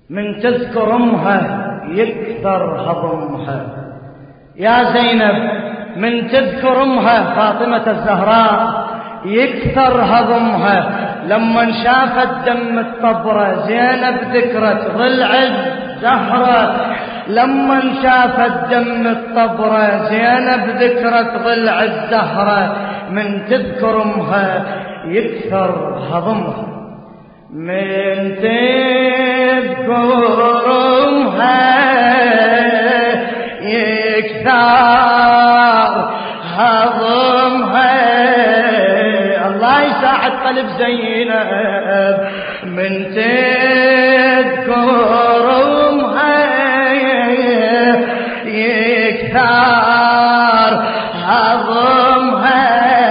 من تذكر أمها يكثر هضمها. يا زينب من تذكر أمها فاطمة الزهراء يكثر هضمها. لما شافت دم الطبرة زينب ذكرت ضلع الزهرة. لما شافت دم الطبرة زينب ذكرت ضلع الزهرة. من تذكر أمها يكثر هضمها. من تذكر أمها يكثر هضمها. الله يساعد قلب زينب. من تذكر أمها يكثر هضمها.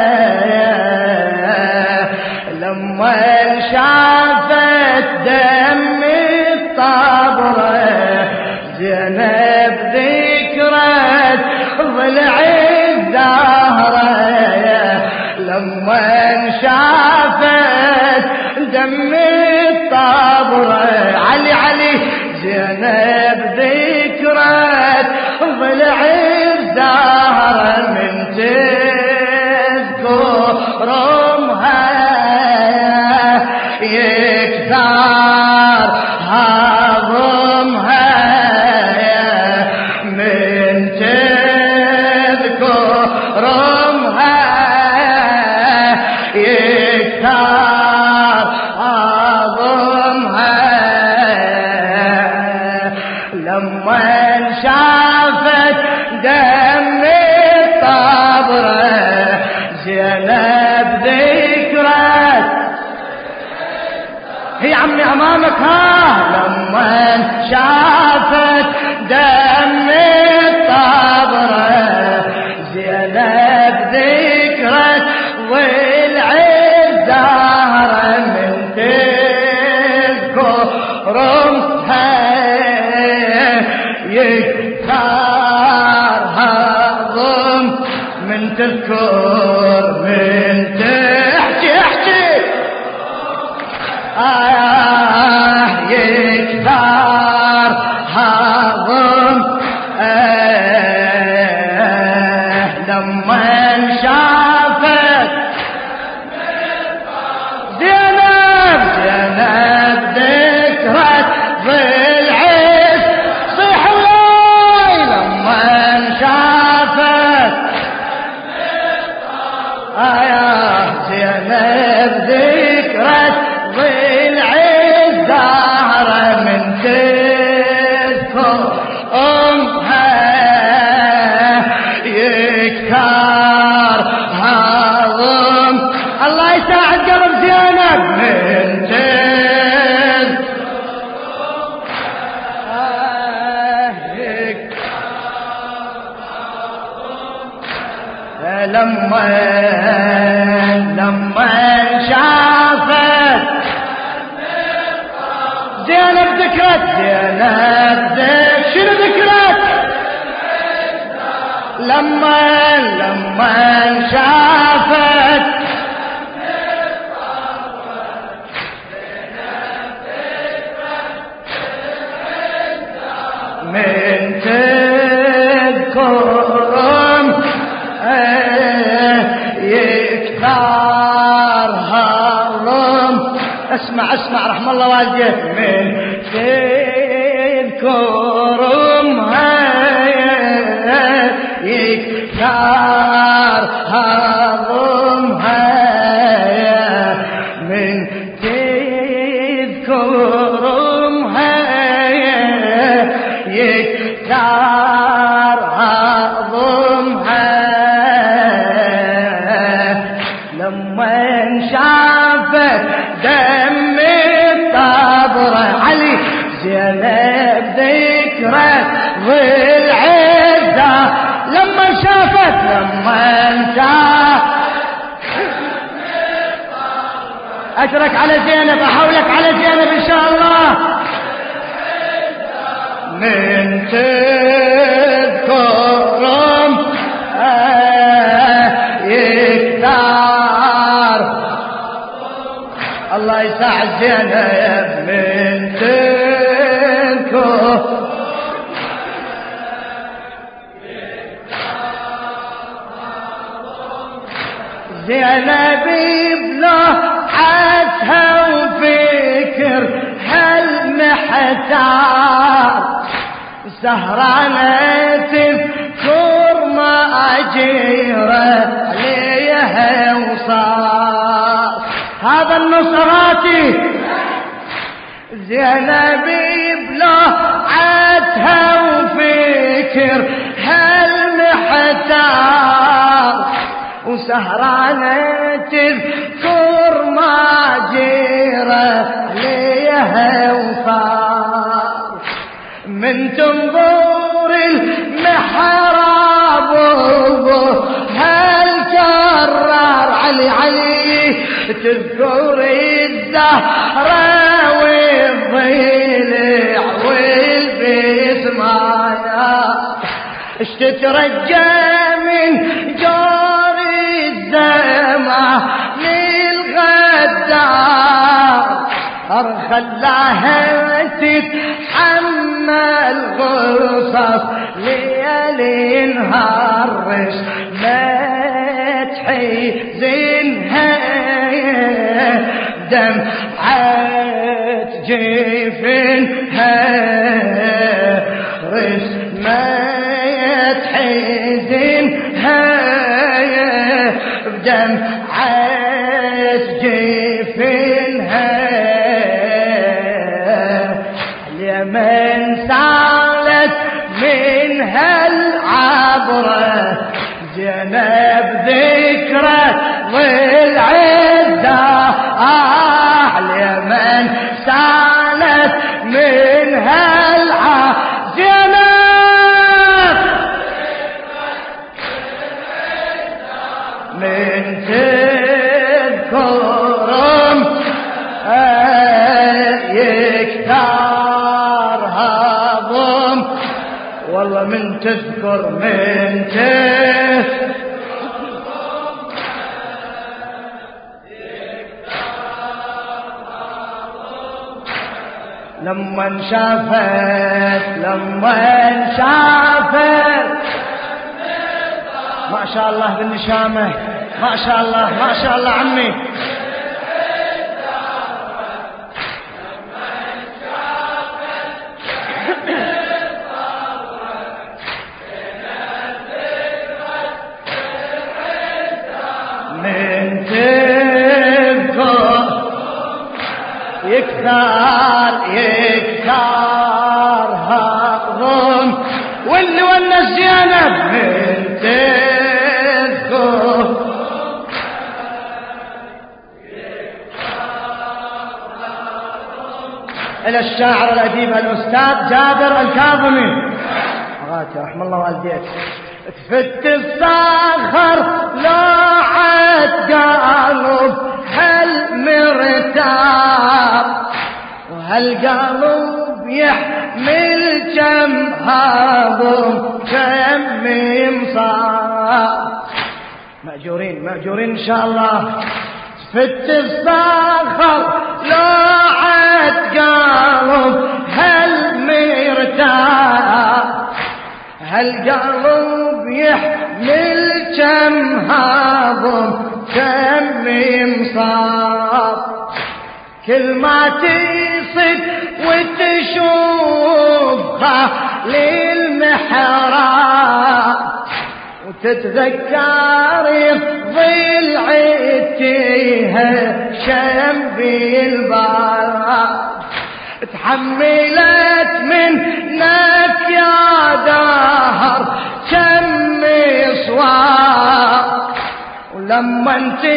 لما شافت دم الطبرة زينب ذكرت ضلع الزهرة. لما شافت دم الطبرة علي زينب ذكرت ضلع الزهرة. من تذكر أمها يكثر هضمها. من تذكر أمها يكثر هضمها. لما شافت دم الطبرة زينب ذكرت هي عمي أمامك لما شافت دم الطبرة زينب ذكرت ضلع الزهرة. من تذكر أمها يكثر هضم. من تذكر من تحكي يكثر هضم. لما شافت زينب ذكرت ضلع صيح الله. لما شافت زينب ذكرت ضلع الزهرة. من تذكر أمها يكثر هضم. الله يساعد قلب زينب. من تذكر لما شافت زينب ذكرت شنو ذكرت؟ لما شافت من تذكر يكثر هضم. اسمع رحم الله والديك. من تذكر أمها يكثر هضمها. من تذكر أمها يكثر هضمها. لما شافت دم الطبرة علي زينب ذكرت ضلع الزهرة. لما شافت أشرك على زينب أحولك على زينب إن شاء الله. من تذكر يكثر الله يساعد زينب. من تذكر زينب بلوحتها وفكر هالمحتار سهرانة تذكر ما أجيره عليها وصار هذا النصراتي زينب بلوحتها وفكر هالمحتار وسهرانة تذكر ما جيره عليها وصار من تنظر المحراب هالكرار علي تذكر الزهرة والضلع والبسمايا اش تترجى من جار الزمان للغدار خلاها تتحمل قصص ليالي نهار ما تحزنها دمعة جفنها رس ما تحزنها بدمعة جفنها اليمن سالت من هالعبرة زينب ذكرى والعزة اليمن سالت من هالعبرة زينب من تذكرهم يكتار هضم والله من تذكر من تذكر لما شافت ما شاء الله بالنشامة ما شاء الله عمي من تذكر يكثر هضم واللي ولا زينب من تذكر إلى الشاعر الأديب الأستاذ جابر الكاظمي أغاتي رحم الله والديك تفت الصخر لاعت قلب هالمرتاب وهالقلب يحمل كم هضم كم مصاب مأجورين إن شاء الله تفت الصخر لاعت قلب هالمرتاب هالقلب يحمل كم هضم كم مصاب كل ما تصد وتشوفها للمحراب وتتذكر ضلعتها شم بالباب تحملت منك يا دهر كم صواب ولما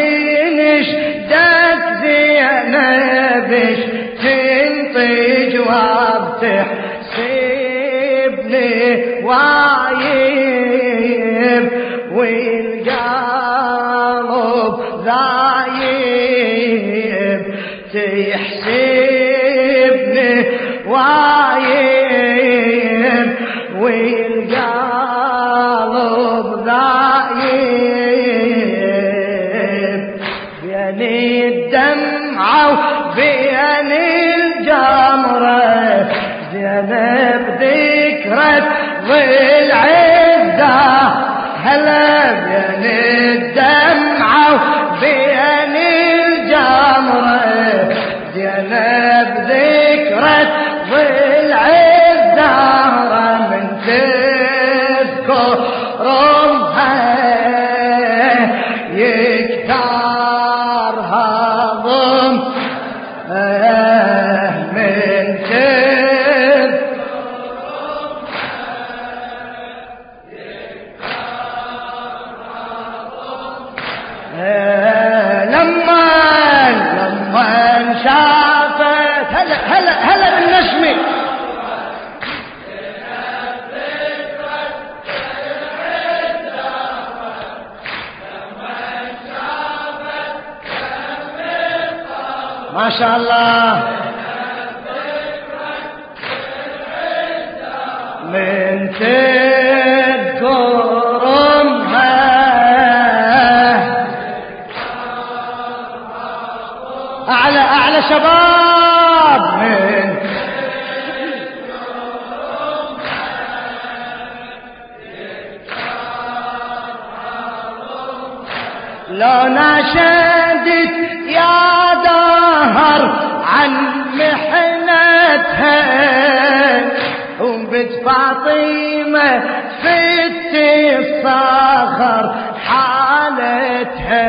تنشدك زينبش تنطي جواب تحسبني وايب والقلب ذايب تحسبني وايب والقلب ذايب بين الدمعة وبين الجمرة زينب ذكرت والعزة هلا بين الدمعة شاء الله من تذكرمها أعلى شباب من لو ناشدت يا دهر عن محنتها وبنت فاطمة فت الصخر حالتها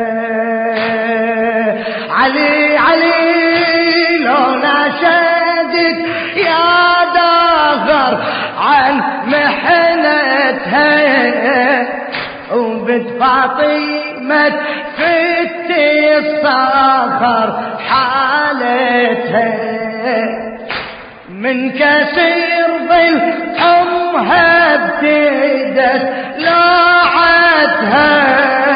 علي لو ناشدت يا دهر عن محنتها وبنت فاطمة فت الصخر حالتها من كسر ظل أمها ابتدت لاعتها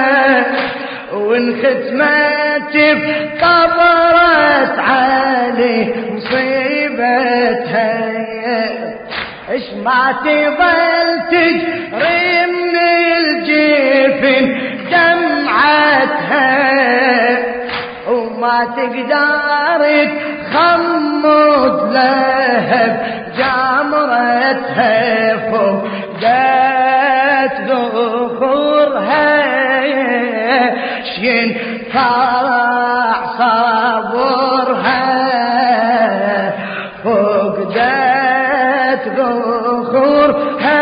وانختمت بقبرت علي مصيبتها اش ما تظل تجري من الجفن دمعتها وما تقدر تخمض لهب جمرتها فقدت ذخورها شين فرع صبرها فقدت ذخورها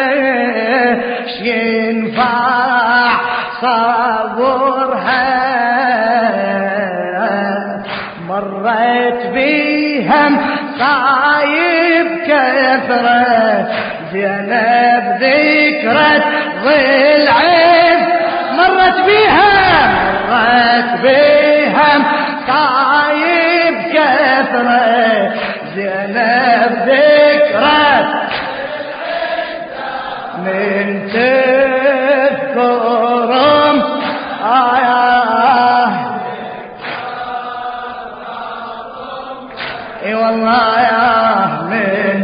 شين فرع صبرها مرت بيهم صايب كثرة زينب ذكرت ضلعين مرت بيهم صايب كثرة زينب ذكرت من تذكرم اي والله يا من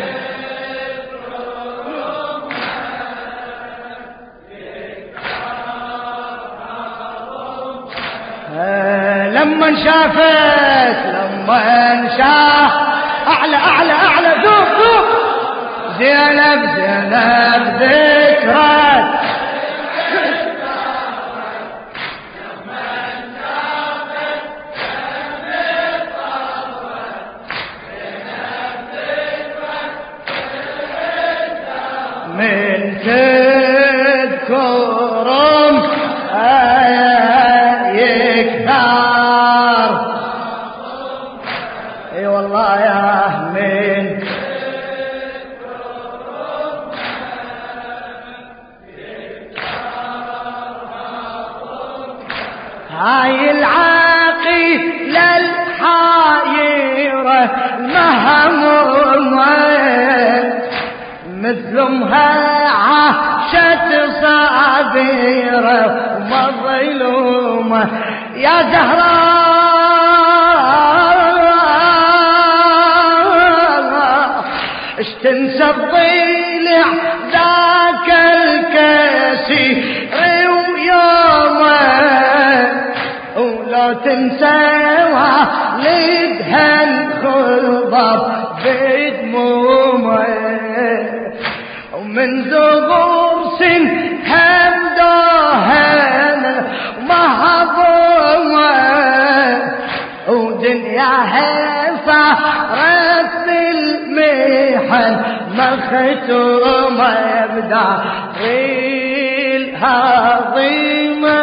لما شافت اعلى ذوق زينب ذكرت من تذكرم يكثر اي والله يا من هاي العاقلة الحايرة المهمومة مثلها عاشت صابرة ومظلومة يا زهراء اش تنسى الضلع ذاك الكسير ويومه ولا تنسى والدها انخضب بدمومه ومن ظهور سن همدوهن ومهضومه ودنياها صارت بالمحن مختومه بدار الهضيمه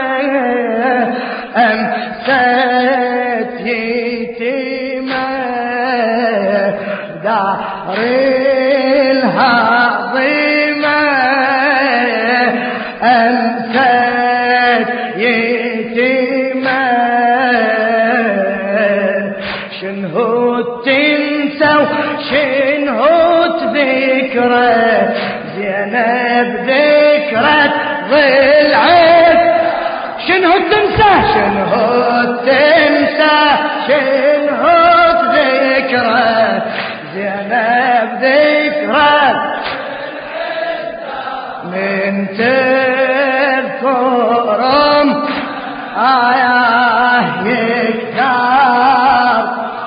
أمست يتيمة دار الهضيمة أمست يتيمة شنهو تنسى وشنهو تذكره زينب ذكرت ضلعت شنو تنسى تنهض ذكرى زينب ذكرى من تذكرهم يكثر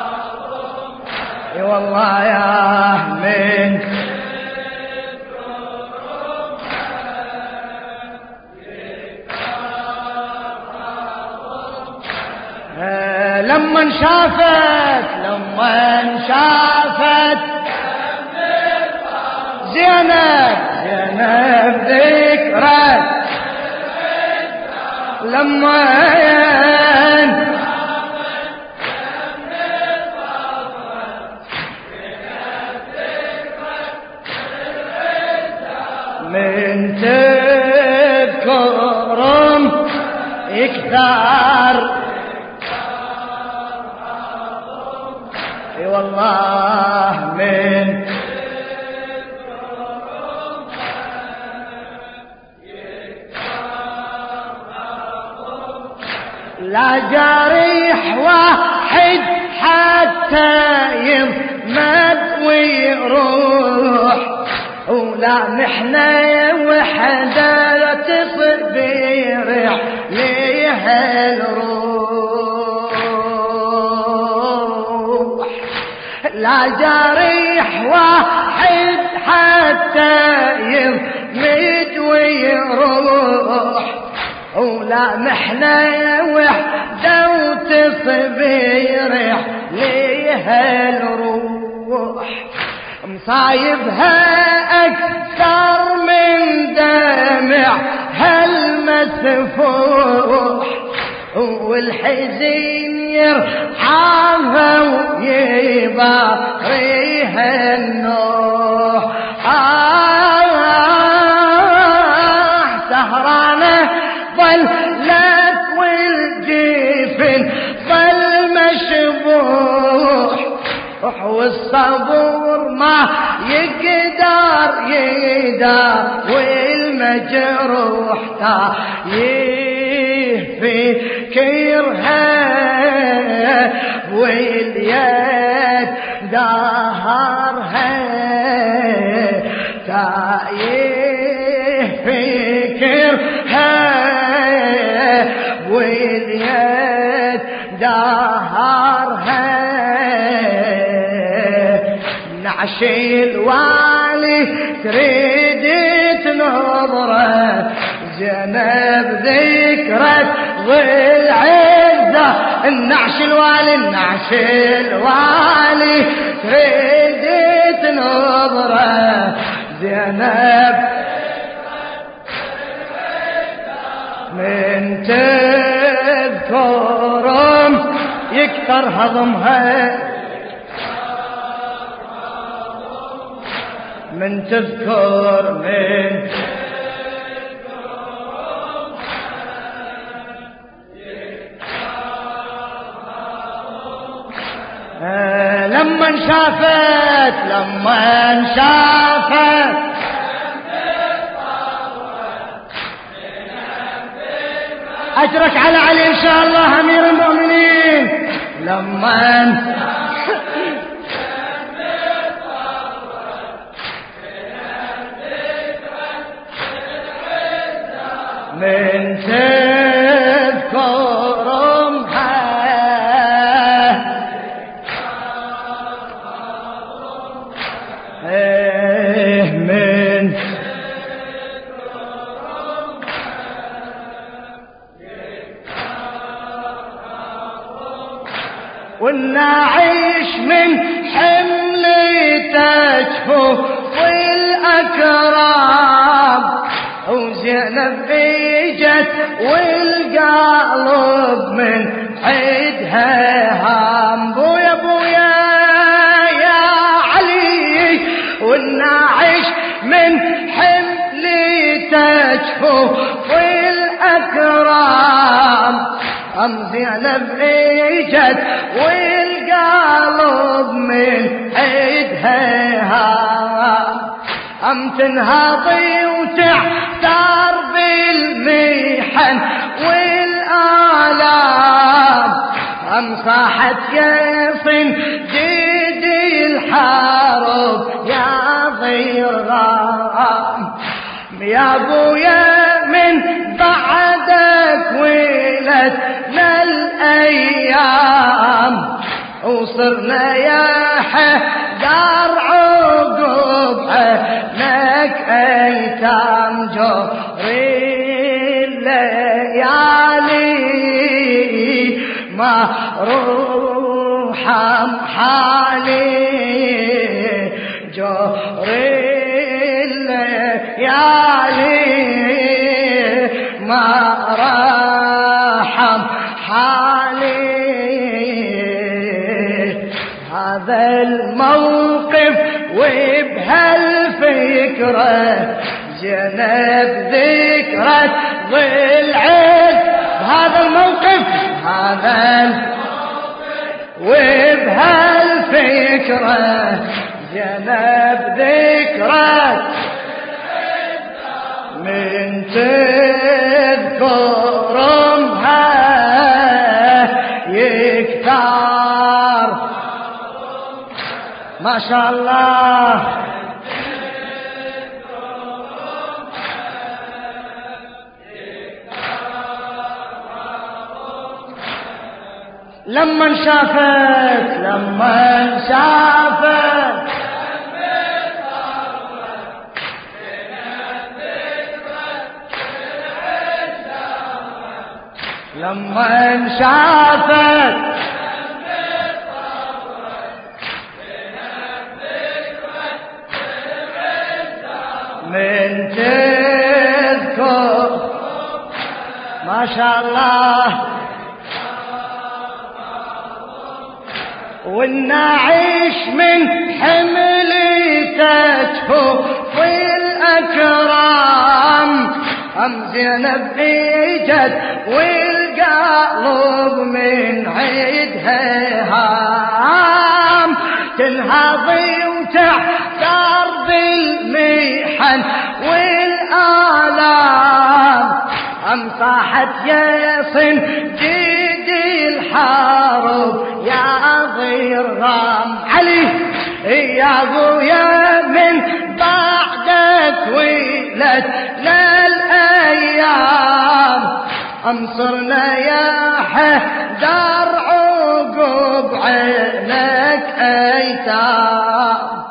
اي والله يا من لما انشافت زينب ذكرى لما من تذكرهم يكثر اي والله من لا جريح واحد حتى يمد ويروح ولا محنة وحدة تصبر ليها الروح لا جريح واحد حتى يمد ويروح ولا محنة وحدة وتصبر ليها الروح مصايبها أكثر من دمع هالمسفوح والحزين يرحمها ويباريها النوح سهرانة ظلت والجفن ظل مشبوح والصبور ما يقدر والمجروح يفكرها واليد دهرها يفكرها واليد دهرها نعشي الوالي تريد تنظره زينب ذكرى والعزة النعش الوالي تريد تنظره زينب من تذكرهم يكثر هضمها من تذكر من لما انشافت أجرك على علي إن شاء الله أمير المؤمنين لما من تذكرها من والنعيش من حملتك فوق الأكرام وزينب اجت والقلب من عيدها هام بويا يا علي والنعيش من حملتك فوق الأكرام زينب اجت والقلب من عيدها هام تنهضي وتعتار بالمحن والآلام صاحت يا صنديد الحرب يا ضيرغام يا ابويا من بعدك ولدنا الايام وصرنا يا حدار عقب عنك ايتام جوري الليالي ما روحم حالي جوري الليالي ما رحم حالي هذا الموقف وبهالفكرة جنب ذكرى ضلعت بهذا الموقف وبهالفكرة جنب ذكرى من تذكرمها يكتر ما شاء الله لما شافت لما شافت من تذكر ما شاء الله والنعيش من حملتك في الأكرام زينب اجت والقلب من عيدها هام تنهضي وتحتار بالمحن والآلام صاحت يا صنديد الحرب يا ضيرغام علي يا ابويا من بعدك ولدنا الايام انصرنا يا حدار عقب عينك ايتام